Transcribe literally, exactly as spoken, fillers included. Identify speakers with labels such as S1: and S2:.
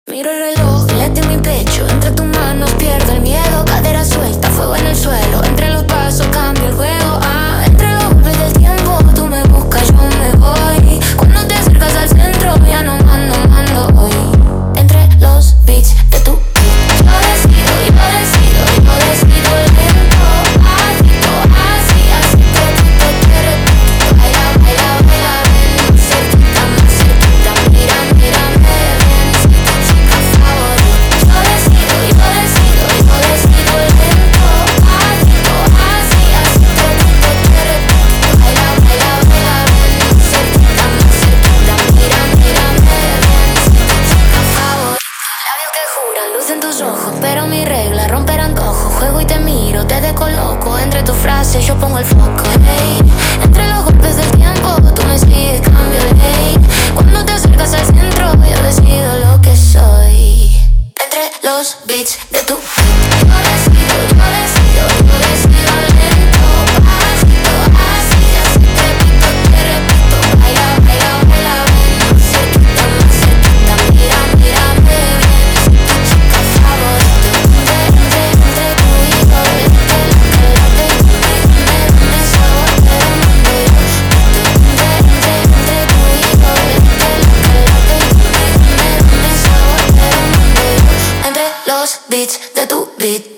S1: Miro el reloj, late en mi pecho. Entre tus manos pierdo el miedo. Cadera suelta, fuego en el suelo. Entre los pasos cambio el juego. Ah, entre los golpes del tiempo. Tú me buscas, yo me voy. Cuando te acercas al centro, ya no mando, mando hoy. Entre los beats de tu beat, yo decido, yo decido, yo decido lento. Adicto, así, así que tú te repito. Baila, baila, baila, ven. Cerquita, más cerquita, mira, mírame bien. Soy tu chica favorita. Yo decido, yo decido, yo decido lento. Adicto, así, así que tú te repito. Baila, baila, baila, ven. Cerquita, más cerquita, mira, mírame bien. Soy tu chica favorita. Labios que juran, luz en tus ojos, pero mi regla romper antojo. Juego y te miro, te descoloco. Entre tus frases yo pongo el foco. Hey, entre los golpes del tiempo, tú me sigues, cambio el hey. Cuando te acercas al centro, yo decido lo que soy. Entre los beats de tu beat, yo decido, yo decido, yo decido lento. Pasito, así, así te repito, te repito. Baila, baila, baila, ven. Cerquita, más cerquita, mira, mírame bien. Soy tu chica favorita. Entre, entre, entre tú y yo, vente lo que late. Dime, dime, sabor te lo mando yo. Entre, entre, entre tú y yo, vente lo que late. Dime, dime, sabor te lo mando yo. Entre los beats de tu beat.